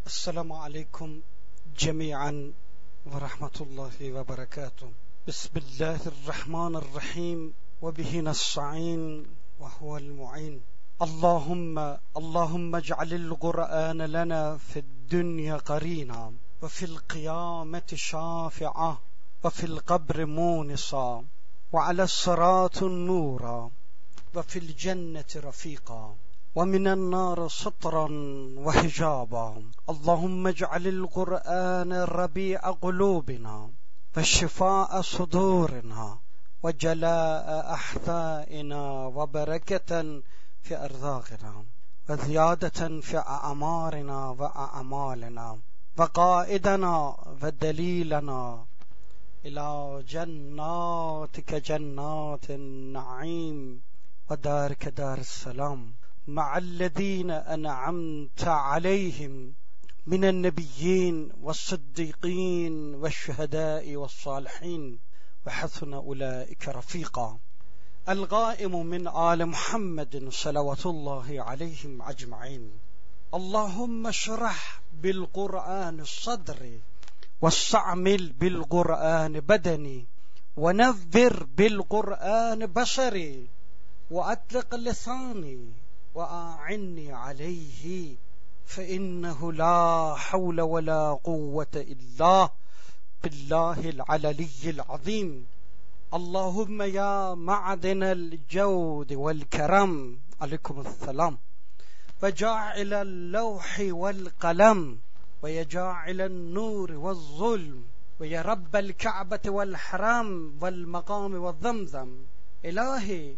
السلام عليكم جميعا ورحمة الله وبركاته. بسم الله الرحمن الرحيم وبه نستعين وهو المعين. اللهم اجعل القرآن لنا في الدنيا قرينا وفي القيامة شافعا وفي القبر مونسا وعلى الصراط نورا وفي الجنة رفيقا ومن النار سترا وحجابا. اللهم اجعل القرآن ربيع قلوبنا وشفاء صدورنا وجلاء أحزاننا وبركة في أرزاقنا وزيادة في أعمارنا وأعمالنا وقائدنا ودليلنا إلى جناتك جنات النعيم ودارك دار السلام مع الذين أنعمت عليهم من النبيين والصديقين والشهداء والصالحين وحسن أولئك رفيقا. القائم من آل محمد صلوات الله عليهم أجمعين. اللهم اشرح بالقرآن صدري واستعمل بالقرآن بدني ونذر بالقرآن بصري وأطلق لساني وأعني عليه فإنه لا حول ولا قوة إلا بالله العلي العظيم. اللهم يا معدن الجود والكرم عليكم السلام وجاعل اللوح والقلم ويجاعل النور والظلم ويا رب الكعبة والحرام والمقام والزمزم. إلهي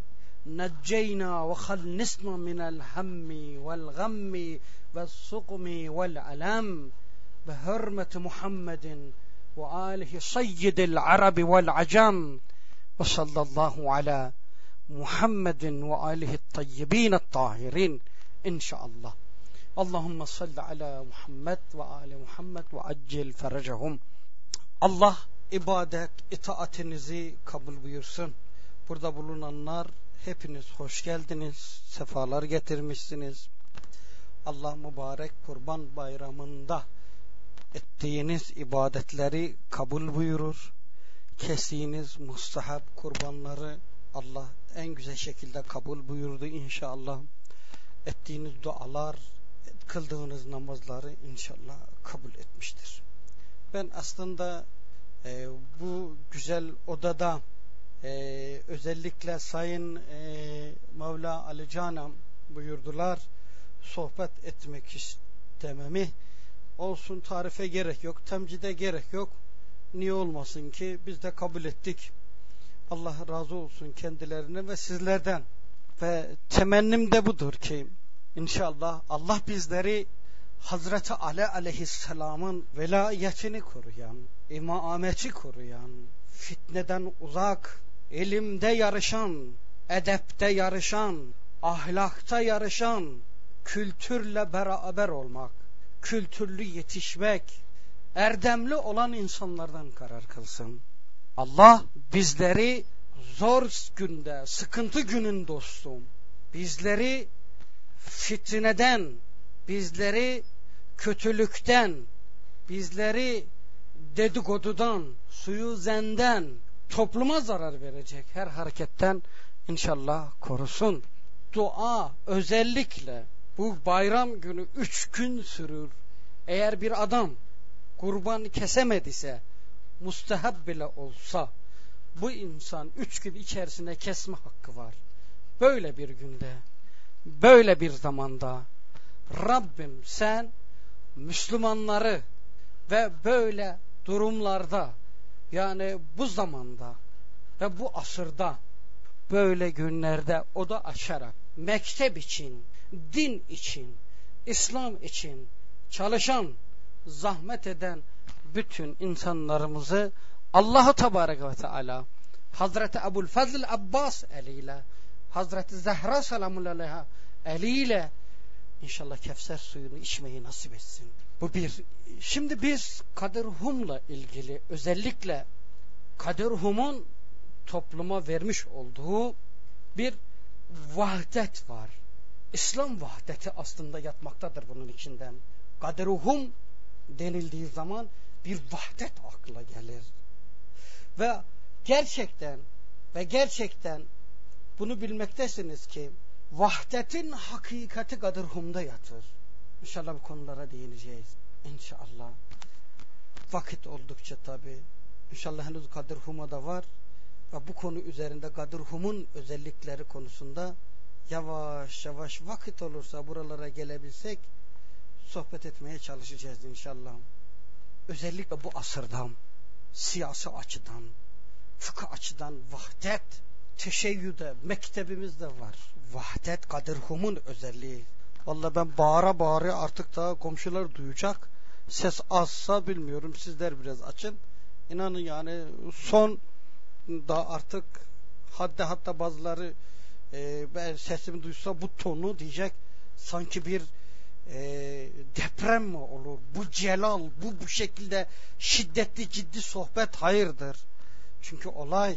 نجينا وخلصنا من الهم والغم والسقم والألم بحرمة محمد وآله سيد العرب والعجم. وصلى الله على محمد وآله الطيبين الطاهرين إن شاء الله. اللهم صل على Muhammed ve Ali Muhammed ve accil feracahum. Allah ibadet itaatinizi kabul buyursun. Burada bulunanlar hepiniz hoş geldiniz, sefalar getirmişsiniz. Allah mübarek Kurban Bayramı'nda ettiğiniz ibadetleri kabul buyurur. Kestiğiniz mustahab kurbanları Allah en güzel şekilde kabul buyurdu inşallah. Ettiğiniz dualar, kıldığınız namazları inşallah kabul etmiştir. Ben aslında bu güzel odada özellikle Sayın Mevla Ali Canım buyurdular, sohbet etmek istememi. Olsun, tarife gerek yok, temcide gerek yok. Niye olmasın ki, biz de kabul ettik. Allah razı olsun kendilerine ve sizlerden. Ve temennim de budur ki İnşallah Allah bizleri Hazreti Ali aleyhisselamın velayetini koruyan, imameti koruyan, fitneden uzak, ilimde yarışan, edepte yarışan, ahlakta yarışan, kültürle beraber olmak, kültürlü yetişmek, erdemli olan insanlardan karar kılsın. Allah bizleri zor günde, sıkıntı günün dostum, bizleri fitneden, bizleri kötülükten, bizleri dedikodudan, suizenden, topluma zarar verecek her hareketten inşallah korusun. Dua özellikle bu bayram günü 3 gün sürür. Eğer bir adam kurban kesemediyse, mustahab bile olsa, bu insan 3 gün içerisinde kesme hakkı var. Böyle bir günde, böyle bir zamanda Rabbim sen Müslümanları ve böyle durumlarda, yani bu zamanda ve bu asırda, böyle günlerde oda açarak mektep için, din için, İslam için çalışan, zahmet eden bütün insanlarımızı Allah-u Tebarek ve Teala Hazreti Ebu'l-Fazl Abbas eliyle, Hazreti Zehra selamullahi aleyha eliyle inşallah Kevser suyunu içmeyi nasip etsin. Bu bir. Şimdi biz Kadir-Hum'la ilgili, özellikle Kadir-Hum'un topluma vermiş olduğu bir vahdet var. İslam vahdeti aslında yatmaktadır bunun içinden. Kaderuhum denildiği zaman bir vahdet akla gelir. Ve gerçekten bunu bilmektesiniz ki vahdetin hakikati kaderuhumda yatır. İnşallah bu konulara değineceğiz. İnşallah. Vakit oldukça tabi. İnşallah henüz kaderuhuma da var. Ve bu konu üzerinde kaderuhumun özellikleri konusunda yavaş yavaş vakit olursa buralara gelebilsek sohbet etmeye çalışacağız inşallah. Özellikle bu asırdan, siyasi açıdan, fıkıh açıdan vahdet, teşeyyüde, mektebimizde var. Vahdet kaderhumun özelliği. Vallahi ben bağıra bağıra artık da komşular duyacak. Ses azsa bilmiyorum, sizler biraz açın. İnanın yani son da artık hatta bazıları ben sesimi duysa bu tonu diyecek sanki bir deprem mi olur? Bu celal, bu şekilde şiddetli ciddi sohbet hayırdır. Çünkü olay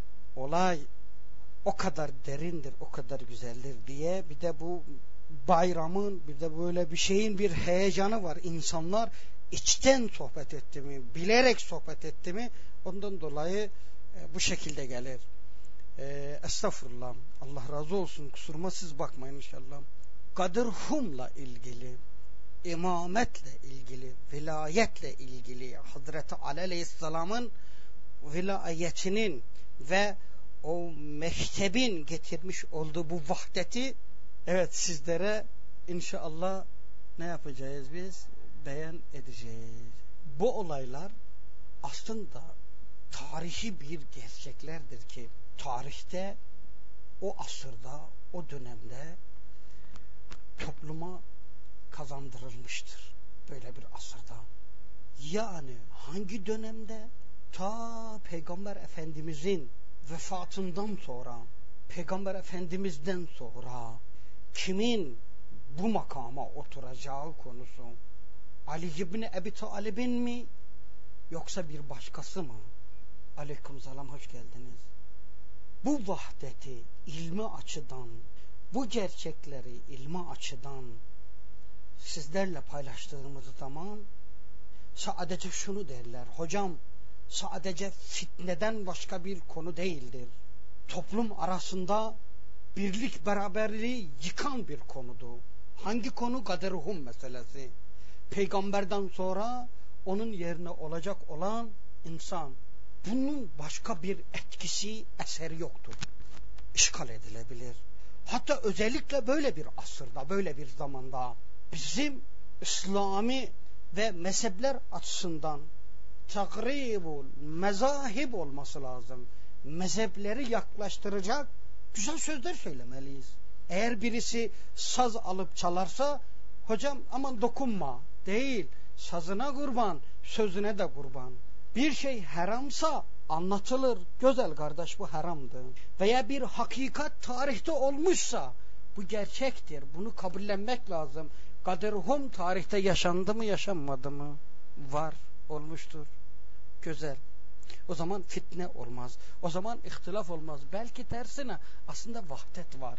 o kadar derindir, o kadar güzeldir diye bir de bu bayramın bir de böyle bir şeyin bir heyecanı var. İnsanlar içten sohbet etti mi, bilerek sohbet etti mi ondan dolayı bu şekilde gelir. Estağfurullah. Allah razı olsun. Kusuruma siz bakmayın inşallah. Kaderhumla ilgili, imametle ilgili, vilayetle ilgili Hazreti Ali Aleyhisselam'ın vilayetinin ve o mektebin getirmiş olduğu bu vahdeti evet sizlere inşallah ne yapacağız biz? Beyan edeceğiz. Bu olaylar aslında tarihi bir gerçeklerdir ki tarihte o asırda, o dönemde topluma kazandırılmıştır. Böyle bir asırda. Yani hangi dönemde? Ta Peygamber Efendimizin vefatından sonra, Peygamber Efendimiz'den sonra kimin bu makama oturacağı konusu. Ali İbni Ebi Talib'in mi yoksa bir başkası mı? Aleykümselam, hoş geldiniz. Bu vahdeti ilmi açıdan, bu gerçekleri ilmi açıdan sizlerle paylaştığımız zaman sadece şunu derler. Hocam sadece fitneden başka bir konu değildir. Toplum arasında birlik beraberliği yıkan bir konudur. Hangi konu? Kaderuhum meselesi. Peygamberden sonra onun yerine olacak olan insan. Bunun başka bir etkisi, eseri yoktur. İşgal edilebilir. Hatta özellikle böyle bir asırda, böyle bir zamanda bizim İslami ve mezhepler açısından takribul mezahib olması lazım. Mezhepleri yaklaştıracak güzel sözler söylemeliyiz. Eğer birisi saz alıp çalarsa hocam aman dokunma değil, sazına kurban, sözüne de kurban. Bir şey haramsa anlatılır. Güzel kardeş, bu haramdı. Veya bir hakikat tarihte olmuşsa bu gerçektir. Bunu kabullenmek lazım. Kaderhum tarihte yaşandı mı, yaşanmadı mı? Var, olmuştur. Güzel. O zaman fitne olmaz. O zaman ihtilaf olmaz. Belki tersine aslında vahdet var.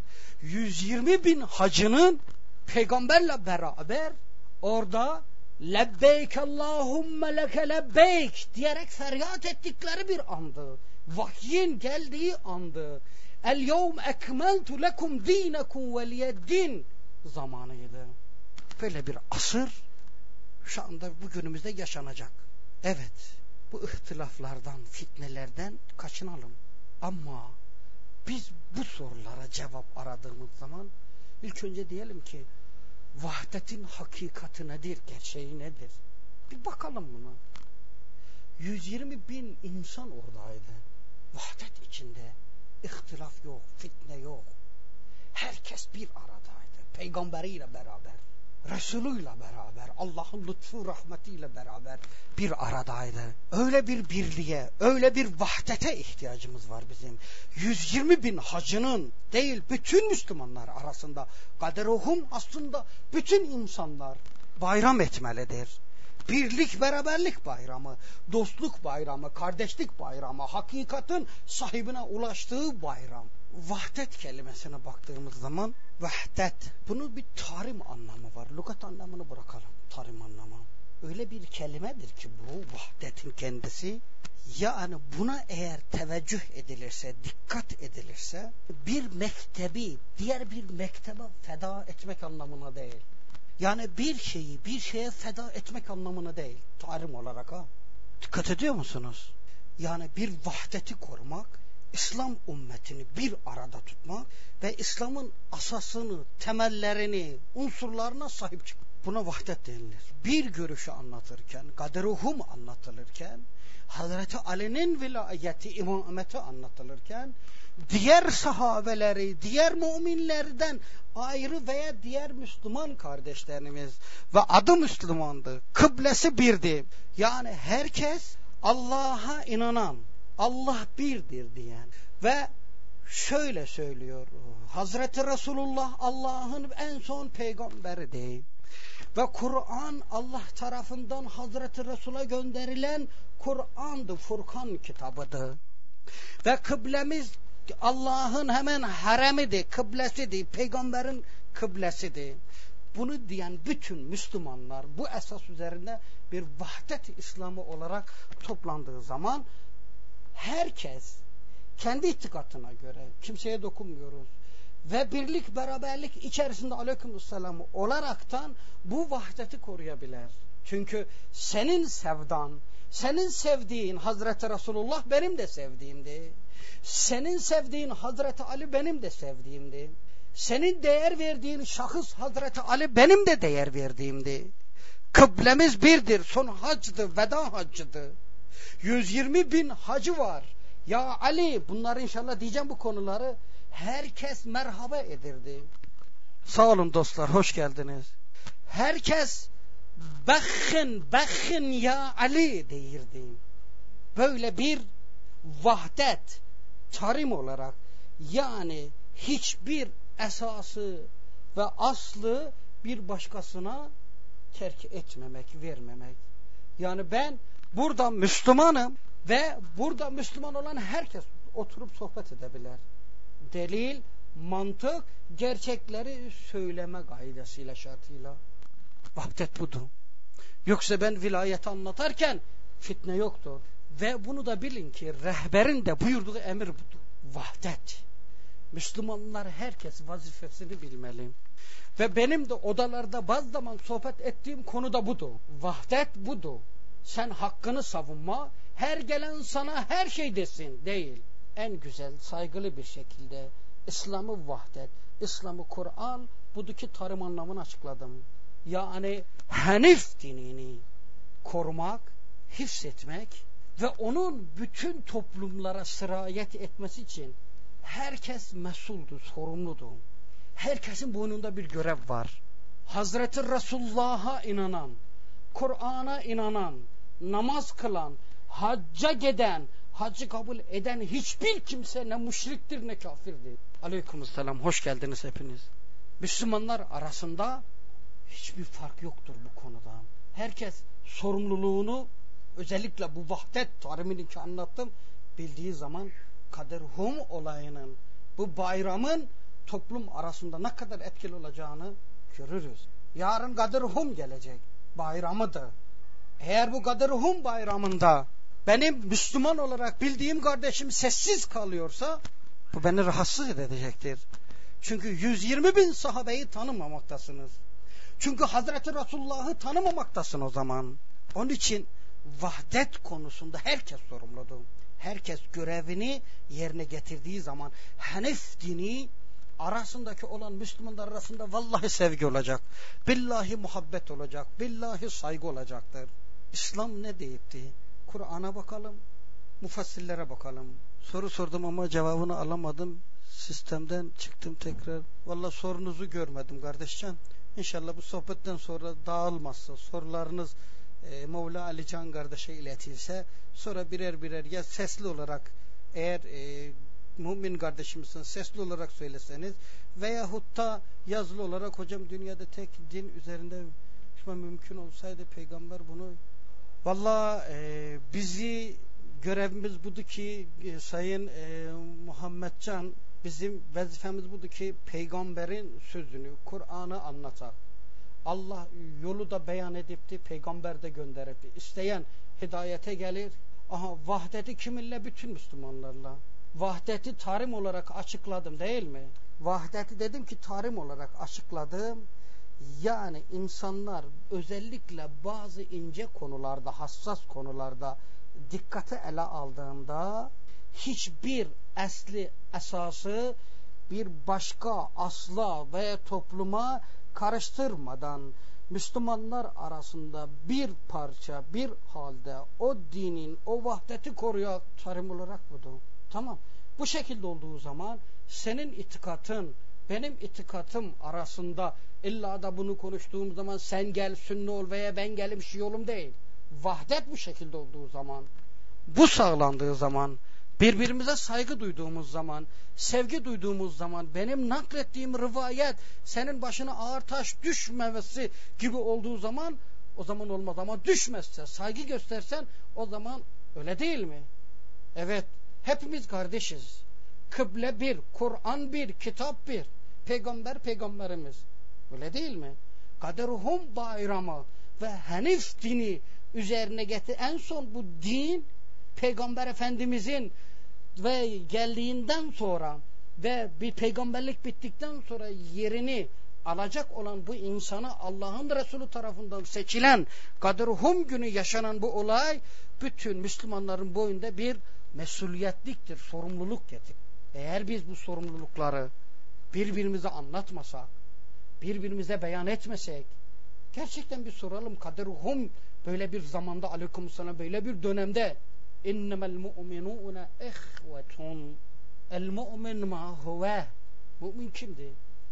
120 bin hacının peygamberle beraber orada lebbeyk Allahümme leke lebbeyk diyerek feryat ettikleri bir andı. Vahyin geldiği andı. El yevm ekmeltu lekum dinekum veliyeddin zamanıydı. Böyle bir asır şu anda bugünümüzde yaşanacak. Evet, bu ihtilaflardan, fitnelerden kaçınalım. Ama biz bu sorulara cevap aradığımız zaman ilk önce diyelim ki vahdetin hakikati nedir, gerçeği nedir? Bir bakalım buna. 120 bin insan oradaydı. Vahdet içinde. İhtilaf yok, fitne yok. Herkes bir aradaydı. Peygamberiyle beraber, Resulüyle beraber, Allah'ın lütfu rahmetiyle beraber bir aradaydı. Öyle bir birliğe, öyle bir vahdete ihtiyacımız var bizim. 120 bin hacının değil, bütün Müslümanlar arasında kaderuhum aslında bütün insanlar bayram etmelidir. birlik beraberlik bayramı, dostluk bayramı, kardeşlik bayramı, hakikatin sahibine ulaştığı bayram. Vahdet kelimesine baktığımız zaman vahdet, bunun bir tarim anlamı var. Lügat anlamını bırakalım, tarim anlamı. Öyle bir kelimedir ki bu vahdetin kendisi. Yani buna eğer teveccüh edilirse, dikkat edilirse bir mektebi diğer bir mektebe feda etmek anlamına değil. Yani bir şeyi bir şeye feda etmek anlamına değil. Tarim olarak ha. Dikkat ediyor musunuz? Yani bir vahdeti korumak, İslam ümmetini bir arada tutmak ve İslam'ın asasını, temellerini, unsurlarına sahip çıkmak. Buna vahdet denilir. Bir görüşü anlatırken, kaderuhum anlatılırken, Hazreti Ali'nin vilayeti, imameti anlatılırken, diğer sahabeleri, diğer müminlerden ayrı veya diğer Müslüman kardeşlerimiz ve adı Müslümandı, kıblesi birdi. Yani herkes Allah'a inanan, Allah birdir diyen ve şöyle söylüyor, Hazreti Resulullah Allah'ın en son peygamberidir. Ve Kur'an Allah tarafından Hazreti Resul'a gönderilen Kur'an'dı, Furkan kitabıdır. Ve kıblemiz Allah'ın hemen haremidir, kıblesidir, peygamberin kıblesidir. Bunu diyen bütün Müslümanlar bu esas üzerinde bir vahdet İslamı olarak toplandığı zaman herkes kendi itikadına göre kimseye dokunmuyoruz. Ve birlik beraberlik içerisinde aleykümselam olaraktan bu vahdeti koruyabilir. Çünkü senin sevdan, senin sevdiğin Hazreti Resulullah benim de sevdiğimdi. Senin sevdiğin Hazreti Ali benim de sevdiğimdi. Senin değer verdiğin şahıs Hazreti Ali benim de değer verdiğimdi. Kıblemiz birdir. Son hacdı, veda haccıdı. 120 bin hacı var. Ya Ali, bunları inşallah diyeceğim bu konuları. Herkes merhaba edirdi. Sağ olun dostlar, hoş geldiniz. Herkes bakın ya Ali deyirdi. Böyle bir vahdet tarim olarak, yani hiçbir esası ve aslı bir başkasına terk etmemek, vermemek. Yani ben burada Müslümanım ve burada Müslüman olan herkes oturup sohbet edebilir. Delil, mantık, gerçekleri söyleme gaydasıyla, şartıyla. Vahdet budur. Yoksa ben vilayeti anlatarken fitne yoktur. Ve bunu da bilin ki rehberin de buyurduğu emir budur. Vahdet. Müslümanlar herkes vazifesini bilmeli. Ve benim de odalarda bazı zaman sohbet ettiğim konu da budur. Vahdet budur. Sen hakkını savunma, her gelen sana her şey desin değil. En güzel, saygılı bir şekilde İslam'ı vahdet, İslam'ı Kur'an, buradaki tarım anlamını açıkladım. Yani Hanif dinini korumak, hifzetmek ve onun bütün toplumlara sirayet etmesi için herkes mesuldur, sorumludur. Herkesin boynunda bir görev var. Hazreti Resulullah'a inanan, Kur'an'a inanan, namaz kılan, hacca giden, hacı kabul eden hiçbir kimse ne müşriktir ne kafirdir. Aleykümselam, hoş geldiniz hepiniz. Müslümanlar arasında hiçbir fark yoktur bu konuda. Herkes sorumluluğunu, özellikle bu vahdet tarimini ki anlattım, bildiği zaman kaderhum olayının, bu bayramın toplum arasında ne kadar etkili olacağını görürüz. Yarın kaderhum gelecek, bayramıdır. Eğer bu kaderhum bayramında benim Müslüman olarak bildiğim kardeşim sessiz kalıyorsa bu beni rahatsız edecektir. Çünkü 120 bin sahabeyi tanımamaktasınız. Çünkü Hazreti Resulullah'ı tanımamaktasın o zaman. Onun için vahdet konusunda herkes sorumludur. Herkes görevini yerine getirdiği zaman Hanif dini arasındaki olan Müslümanlar arasında vallahi sevgi olacak. Billahi muhabbet olacak. Billahi saygı olacaktır. İslam ne deyipti? Kur'an'a bakalım. Mufassirlere bakalım. Soru sordum ama cevabını alamadım. Sistemden çıktım tekrar. Vallahi sorunuzu görmedim kardeşcan. İnşallah bu sohbetten sonra dağılmazsa sorularınız Mevla Ali Can kardeşe iletilse sonra birer ya sesli olarak eğer mümin kardeşimizin sesli olarak söyleseniz veyahut da yazılı olarak hocam dünyada tek din üzerinde unutma mümkün olsaydı peygamber bunu bizi görevimiz budur ki Sayın Muhammedcan, bizim vazifemiz budur ki peygamberin sözünü, Kur'an'ı anlatar. Allah yolu da beyan edipti, peygamber de gönderipti. İsteyen hidayete gelir. Aha, vahdeti kiminle? Bütün Müslümanlarla. Vahdeti tarim olarak açıkladım değil mi? Vahdeti dedim ki tarim olarak açıkladım. Yani insanlar özellikle bazı ince konularda, hassas konularda dikkate ele aldığında hiçbir esası bir başka asla veya topluma karıştırmadan Müslümanlar arasında bir parça, bir halde o dinin, o vahdeti koruyan tarim olarak budur. Tamam. Bu şekilde olduğu zaman senin itikatın, benim itikatım arasında illa da bunu konuştuğum zaman sen gel Sünni ol veya ben gelim Şii olum değil. Vahdet bu şekilde olduğu zaman, bu sağlandığı zaman, birbirimize saygı duyduğumuz zaman, sevgi duyduğumuz zaman, benim naklettiğim rivayet senin başına ağır taş düşmemesi gibi olduğu zaman, o zaman olmaz. Ama düşmezse, saygı göstersen, o zaman öyle değil mi? Evet, hepimiz kardeşiz. Kıble bir, Kur'an bir, kitap bir, peygamber peygamberimiz. Öyle değil mi? Kaderuhum bayramı ve Hanif dini üzerine getir. En son bu din Peygamber Efendimizin ve geldiğinden sonra ve bir peygamberlik bittikten sonra yerini alacak olan bu insana Allah'ın Resulü tarafından seçilen Kaderuhum günü yaşanan bu olay bütün Müslümanların boyunda bir mesuliyetliktir, sorumluluk getirir. Eğer biz bu sorumlulukları birbirimize anlatmasak, birbirimize beyan etmesek, gerçekten bir soralım, Kaderuhum böyle bir zamanda, aleykümselam, böyle bir dönemde innemel mu'minûne ihvetun, el mu'min ma huve, mümin kimdi?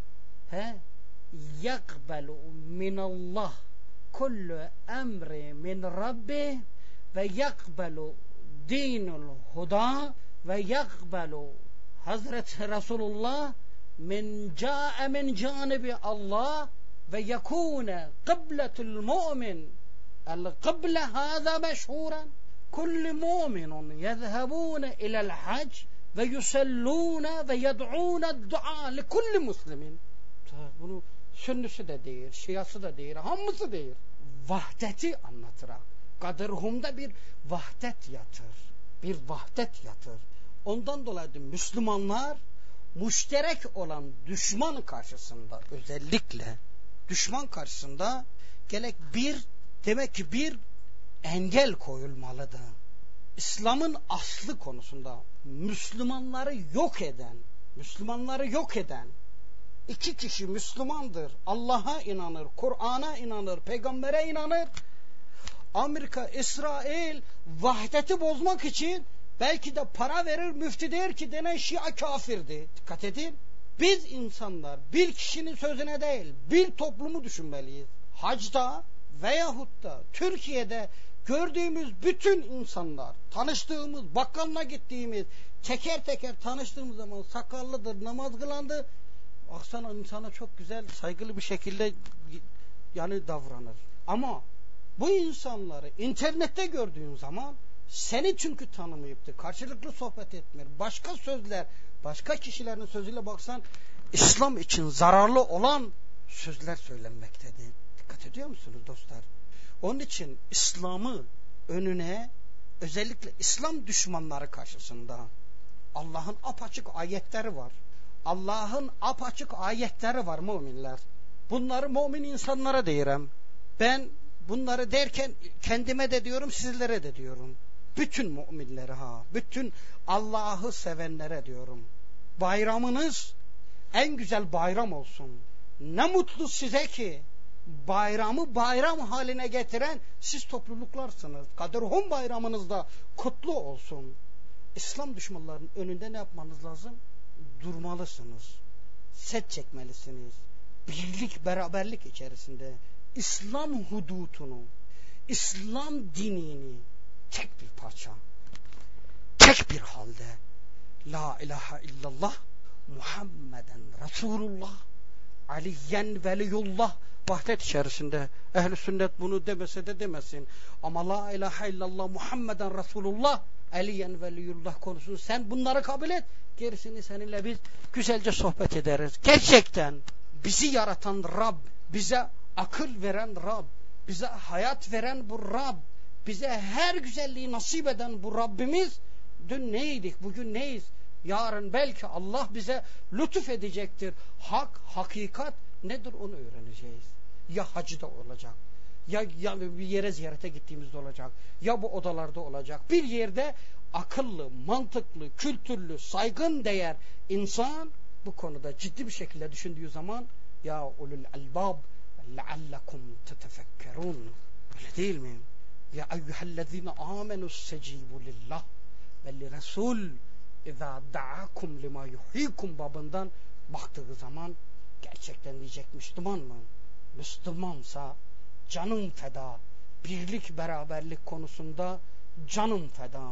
Yakbelu minallah kullu emri min rabbi ve yakbelu dinul huda ve yakbelu Hazreti Resulullah min ca'e min canibi Allah ve yekûne kıbletul mu'min el kıble hâzâ meşhûren kulli mu'minun yezhebûne ilel hac ve yusellûne ve yed'ûne du'a li kulli muslimin. Bunu Sünnisi de değil, Şiası da değil, hamısı değil. Vahdeti anlatırak. Kaderhum'da bir vahdet yatır. Bir vahdet yatır. Ondan dolayı Müslümanlar müşterek olan düşman karşısında, özellikle düşman karşısında demek ki bir engel koyulmalıdır. İslam'ın aslı konusunda Müslümanları yok eden iki kişi Müslümandır. Allah'a inanır, Kur'an'a inanır, peygambere inanır. Amerika, İsrail vahdeti bozmak için belki de para verir, müftü der ki denen Şia kafirdi. Dikkat edin. Biz insanlar bir kişinin sözüne değil, bir toplumu düşünmeliyiz. Hacda veyahut da Türkiye'de gördüğümüz bütün insanlar, tanıştığımız, bakkalına gittiğimiz, teker teker tanıştığımız zaman sakallıdır, namaz kılandır. Baksana insana çok güzel, saygılı bir şekilde yani davranır. Ama bu insanları internette gördüğün zaman seni çünkü tanımayıptı, karşılıklı sohbet etmiyor. Başka sözler, başka kişilerin sözüyle baksan İslam için zararlı olan sözler söylenmektedir. Dikkat ediyor musunuz dostlar? Onun için İslam'ı önüne, özellikle İslam düşmanları karşısında Allah'ın apaçık ayetleri var. Allah'ın apaçık ayetleri var müminler. Bunları mümin insanlara diyorum. Ben bunları derken kendime de diyorum, sizlere de diyorum. Bütün müminlere, bütün Allah'ı sevenlere diyorum. Bayramınız en güzel bayram olsun. Ne mutlu size ki bayramı bayram haline getiren siz topluluklarsınız. Kaderhum bayramınızda kutlu olsun. İslam düşmanlarının önünde ne yapmanız lazım? Durmalısınız. Set çekmelisiniz. Birlik, beraberlik içerisinde İslam hudutunu, İslam dinini tek bir parça, tek bir halde La ilahe illallah Muhammeden Resulullah Aliyen veliyullah vahdet içerisinde. Ehl-i sünnet bunu demese de demesin. Ama la ilahe illallah Muhammeden Resulullah Aliyen veliyullah konusunu sen bunları kabul et. Gerisini seninle biz güzelce sohbet ederiz. Gerçekten bizi yaratan Rab, bize akıl veren Rab, bize hayat veren bu Rab, bize her güzelliği nasip eden bu Rabbimiz, dün neydik, bugün neyiz? Yarın belki Allah bize lütuf edecektir. Hak, hakikat nedir onu öğreneceğiz. Ya hacda olacak, ya bir yere ziyarete gittiğimizde olacak, ya bu odalarda olacak. Bir yerde akıllı, mantıklı, kültürlü, saygın değer insan bu konuda ciddi bir şekilde düşündüğü zaman ya ulul albab leallekum tetefekkerun. Öyle değil mi? Ya eyyühellezine amenussecibu lillah ve li resul İzâ da'akum lima yuhyikum babından baktığı zaman gerçekten diyecek Müslüman mı? Müslümansa canım feda. Birlik beraberlik konusunda canım feda.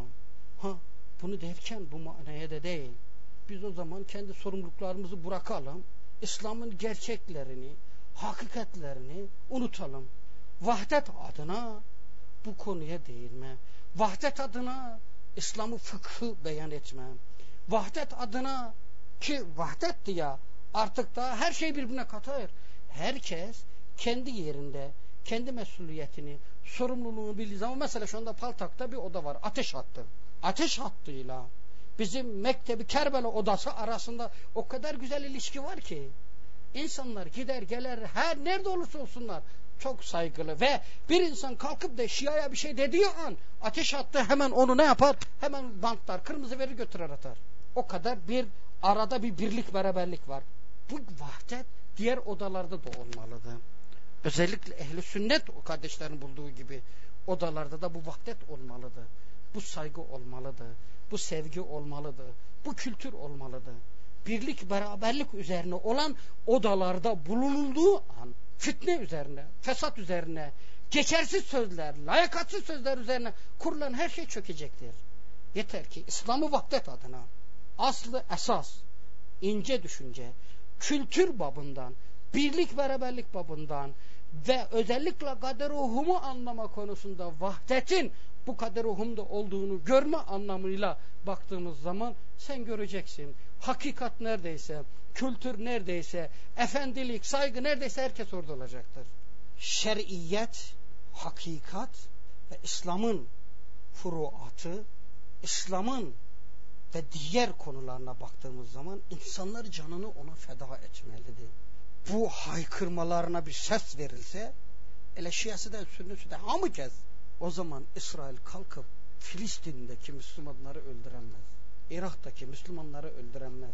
Bunu derken bu manaya da değil. Biz o zaman kendi sorumluluklarımızı bırakalım. İslam'ın gerçeklerini, hakikatlerini unutalım. Vahdet adına bu konuya değinme. Vahdet adına İslam'ı fıkhı beyan etme. Vahdet adına ki vahdetti ya artık da her şey birbirine katıyor. Herkes kendi yerinde kendi mesuliyetini, sorumluluğunu bildiği zaman mesela şu anda Paltak'ta bir oda var. Ateş hattı. Ateş hattıyla bizim Mektebi Kerbela odası arasında o kadar güzel ilişki var ki insanlar gider gelir her nerede olursa olsunlar çok saygılı ve bir insan kalkıp da Şia'ya bir şey dediği an ateş hattı hemen onu ne yapar? Hemen bantlar, kırmızı verir götürür atar. O kadar bir arada bir birlik beraberlik var. Bu vahdet diğer odalarda da olmalıdır. Özellikle ehli sünnet o kardeşlerin bulduğu gibi odalarda da bu vahdet olmalıdır. Bu saygı olmalıdır. Bu sevgi olmalıdır. Bu kültür olmalıdır. Birlik beraberlik üzerine olan odalarda bulunulduğu an fitne üzerine, fesat üzerine, geçersiz sözler, layakatsız sözler üzerine kurulan her şey çökecektir. Yeter ki İslam'ı vahdet adına aslı esas, ince düşünce, kültür babından, birlik beraberlik babından ve özellikle kader-i anlama konusunda vahdetin bu kader-i olduğunu görme anlamıyla baktığımız zaman sen göreceksin. Hakikat neredeyse, kültür neredeyse, efendilik, saygı neredeyse herkes orada olacaktır. Şer'iyet, hakikat ve İslam'ın furuatı, İslam'ın ve diğer konularına baktığımız zaman insanlar canını ona feda etmelidir. Bu haykırmalarına bir ses verilse, ele Şiası'dan Sünnisi'den hamı kez, o zaman İsrail kalkıp Filistin'deki Müslümanları öldüremez. Irak'taki Müslümanları öldüremez.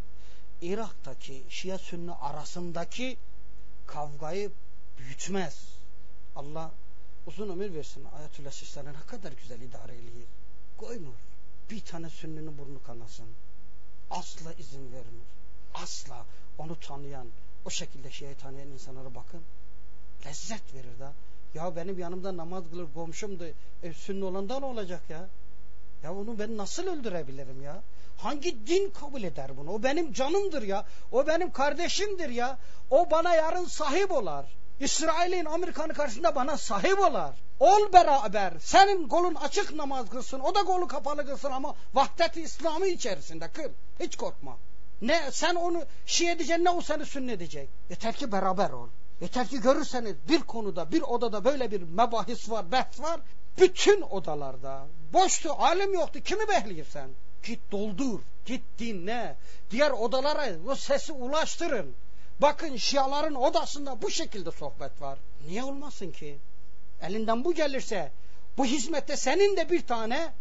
Irak'taki Şia Sünni arasındaki kavgayı büyütmez. Allah uzun ömür versin. Ayetullah Sistani ne kadar güzel idare ediyor. Koymur. Bir tane Sünninin burnu kanasın. Asla izin vermir. Asla onu tanıyan, o şekilde Şia'yı tanıyan insanlara bakın. Lezzet verir de. Ya benim yanımda namaz kılır komşumdu. Sünni olandan olacak ya. Ya onu ben nasıl öldürebilirim ya? Hangi din kabul eder bunu? O benim canımdır ya. O benim kardeşimdir ya. O bana yarın sahip olar. İsrail'in, Amerika'nın karşısında bana sahip olar. Ol beraber. Senin kolun açık namaz kılsın. O da kolu kapalı kılsın ama vahdet-i İslam'ı içerisinde kıl. Hiç korkma. Ne sen onu Şii edeceksin ne o seni Sünni edecek. Yeter ki beraber ol. Yeter ki görürseniz bir konuda, bir odada böyle bir mebahis var, bahs var. Bütün odalarda boştu, alim yoktu. Kimi bekliyorsun? Git doldur, git dinle. Diğer odalara o sesi ulaştırın. Bakın Şiaların odasında bu şekilde sohbet var. Niye olmasın ki? Elinden bu gelirse, bu hizmette senin de bir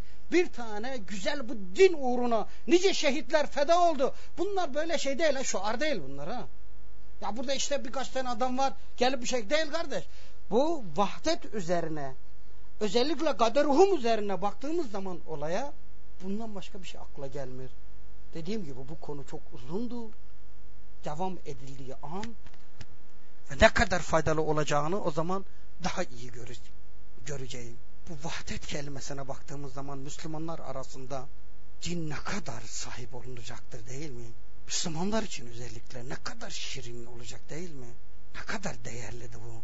tane güzel bu din uğruna nice şehitler feda oldu. Bunlar böyle şey değil, şuar değil bunlar ha. Ya burada işte birkaç tane adam var, gelip bir şey değil kardeş. Bu vahdet üzerine, özellikle kader-i üzerine baktığımız zaman olaya bundan başka bir şey akla gelmiyor. Dediğim gibi bu konu çok uzundu. Devam edildiği an ve ne kadar faydalı olacağını o zaman daha iyi göreceğim. Bu vahdet kelimesine baktığımız zaman Müslümanlar arasında din ne kadar sahip olunacaktır değil mi? Müslümanlar için özellikle ne kadar şirin olacak değil mi? Ne kadar değerlidir bu.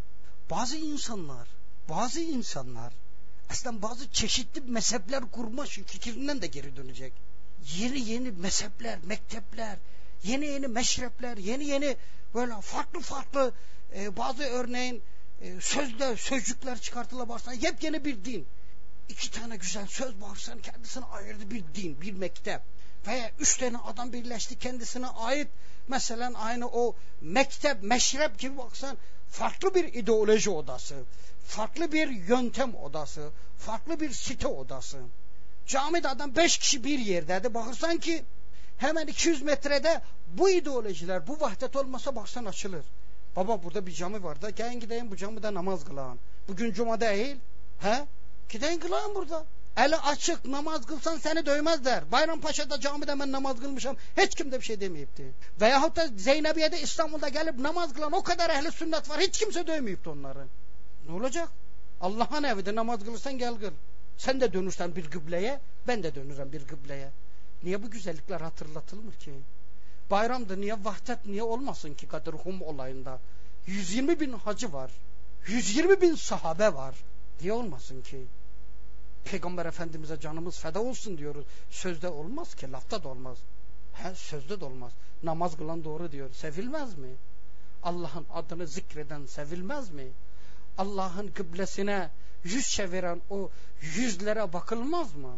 Bazı insanlar aslında bazı çeşitli mezhepler kurma fikrinden de geri dönecek. Yeni mezhepler, mektepler, yeni meşrepler, yeni böyle farklı bazı örneğin sözcükler çıkartıla başlayan yepyeni bir din. 2 tane güzel söz bağırsan kendisine ayırdı bir din, bir mektep. Veya 3 tane adam birleşti kendisine ait mesela aynı o mektep, meşrep gibi baksan farklı bir ideoloji odası, farklı bir yöntem odası, farklı bir site odası. Camide adam 5 kişi bir yerdeydi. Bakırsan ki hemen 200 metrede bu ideolojiler, bu vahdet olmasa baksan açılır. Baba burada bir cami var da gelin gideyim bu camide namaz kılan. Bugün cuma değil. He? Gideyim kılan burada. Eli açık namaz kılsan seni dövmezler. Bayrampaşa'da camide ben namaz kılmışım. Hiç kimde bir şey demeyipti. Veyahut da Zeynebiye'de İstanbul'da gelip namaz kılan o kadar ehli sünnet var. Hiç kimse dövmeyipti onları. Ne olacak? Allah'ın evinde namaz kılırsan gel kıl. Sen de dönürsen bir kıbleye, ben de dönürüm bir kıbleye. Niye bu güzellikler hatırlatılmır ki? Bayramda niye vahdet niye olmasın ki Kadir Hum olayında? 120 bin hacı var. 120 bin sahabe var. Niye olmasın ki? Peygamber Efendimiz'e canımız feda olsun diyoruz. Sözde olmaz ki, lafta da olmaz. Sözde de olmaz. Namaz kılan doğru diyor. Sevilmez mi? Allah'ın adını zikreden sevilmez mi? Allah'ın kıblesine yüz çeviren o yüzlere bakılmaz mı?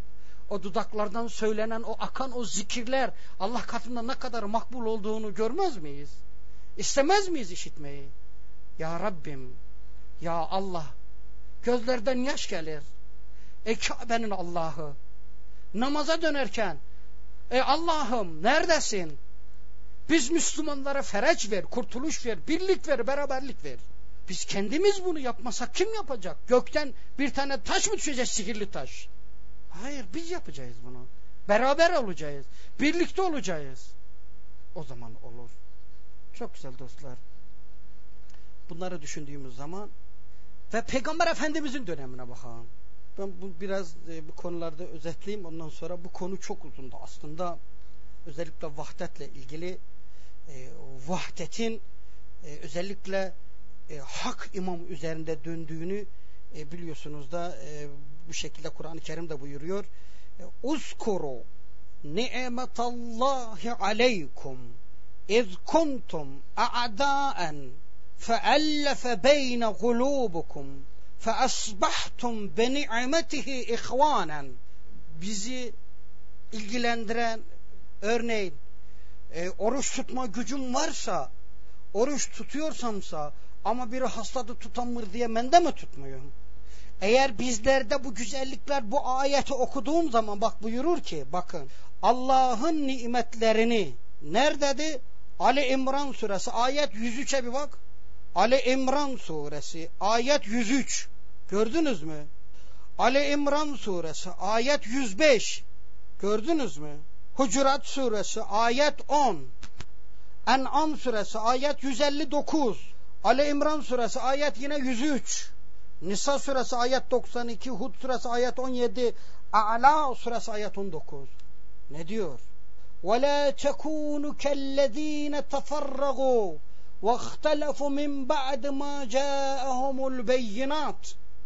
O dudaklardan söylenen, o akan o zikirler Allah katında ne kadar makbul olduğunu görmez miyiz? İstemez miyiz işitmeyi? Ya Rabbim, ya Allah, gözlerden yaş gelir. Ey Kabe'nin Allah'ı, namaza dönerken, ey Allah'ım neredesin? Biz Müslümanlara fereç ver, kurtuluş ver, birlik ver, beraberlik ver. Biz kendimiz bunu yapmasak kim yapacak? Gökten bir tane taş mı düşecek, sihirli taş? Hayır, biz yapacağız bunu. Beraber olacağız, birlikte olacağız. O zaman olur. Çok güzel dostlar. Bunları düşündüğümüz zaman ve Peygamber Efendimizin dönemine bakalım. Ben biraz bu konularda özetleyeyim. Ondan sonra bu konu çok uzundu. Aslında özellikle vahdetle ilgili vahdetin özellikle hak imam üzerinde döndüğünü biliyorsunuz da bu şekilde Kur'an-ı Kerim de buyuruyor. Uzkuru ni'metallahi aleykum iz kuntum a'daen fe'ellefe beyne gulubukum feasbahtum beni'metihi ihvanen. Bizi ilgilendiren örneğin oruç tutma gücüm varsa, oruç tutuyorsamsa ama biri hastadı tutamır diye ben de mi tutmuyorum? Eğer bizlerde bu güzellikler, bu ayeti okuduğum zaman bak buyurur ki, bakın Allah'ın nimetlerini nerededir? Ali İmran suresi ayet 103'e bir bak. Ali İmran suresi ayet 103. Gördünüz mü? Ali İmran suresi ayet 105. Gördünüz mü? Hucurat suresi ayet 10. En'am suresi ayet 159. Ali İmran suresi ayet yine 103. Nisa suresi ayet 92. Hud suresi ayet 17. A'la suresi ayet 19. Ne diyor? وَلَا تَكُونُ كَالَّذ۪ينَ تَفَرَّغُوا وَاخْتَلَفُوا مِنْ بَعْدِ مَا جَاءَهُمُ الْبَيِّنَاتِ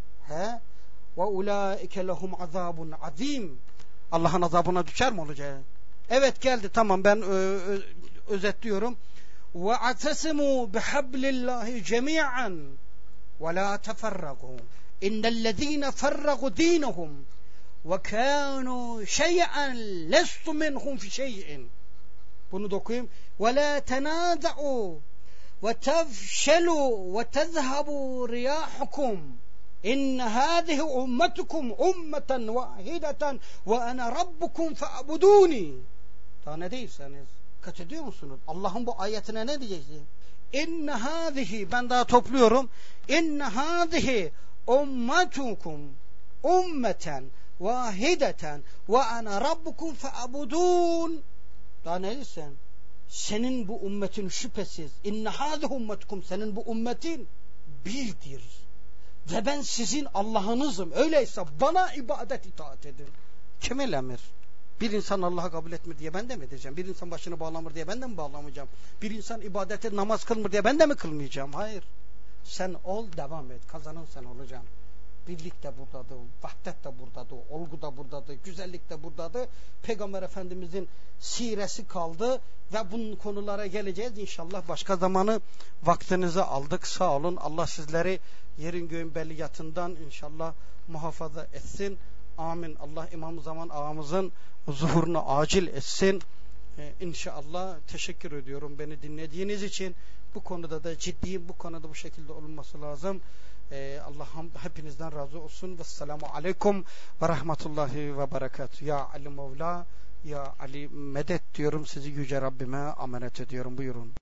وَاُولَٰئِكَ لَهُمْ عَذَابٌ عَظ۪يمٌ. Allah'ın azabına düşer mi olacak? Evet geldi, tamam, ben özetliyorum. وَاَعْتَسِمُوا بِحَبْلِ اللّٰهِ جَمِيعًا وَلَا تَفَرَّغُوا اِنَّ الَّذ۪ينَ فَرَّغُوا د۪ينَهُمْ وَكَانُوا شَيْئًا لَسْتُ مِنْهُمْ فِي شَيْءٍ. Bunu da okuyayım. وَلَا تَنَازَعُوا وَتَفْشَلُوا وَتَذْهَبُوا رِيَاحُكُمْ اِنَّ هَذِهِ اُمَّتُكُمْ اُمَّةً وَاحِدَةً وَاَنَا رَبُّكُمْ فَاعْبُدُونِ. Daha ne değilseniz dikkat ediyor musunuz? Allah'ın bu ayetine ne diyeceksin? İnne hâzihi, ben daha topluyorum. İnne hâzihi ummetukum ummeten vahideten ve ana rabbukum fe'abudun. Daha ne diyeceksin? Senin bu ümmetin şüphesiz, inne hâzihi ummetukum, senin bu ümmetin birdir. Ve ben sizin Allah'ınızım. Öyleyse bana ibadet itaat edin. Kimil emir? Bir insan Allah'a kabul etmir diye ben de mi edeceğim? Bir insan başını bağlamır diye ben de mi bağlamayacağım? Bir insan ibadete namaz kılmır diye ben de mi kılmayacağım? Hayır. Sen ol, devam et. Kazanan sen olacaksın. Birlik de buradadır, vahdet de buradadır, olgu da buradadır, güzellik de buradadır. Peygamber Efendimizin siresi kaldı ve bunun konulara geleceğiz. İnşallah başka zamanı vaktinizi aldık. Sağ olun. Allah sizleri yerin göğün belliyatından inşallah muhafaza etsin. Amin. Allah İmam-ı Zaman ağamızın zuhurunu acil etsin. İnşallah teşekkür ediyorum beni dinlediğiniz için. Bu konuda da ciddiyim. Bu konuda bu şekilde olunması lazım. Allah hepinizden razı olsun. Vesselamu aleyküm ve rahmetullahi ve berekatuhu. Ya Ali Mevla, ya Ali medet diyorum. Sizi yüce Rabbime emanet ediyorum. Buyurun.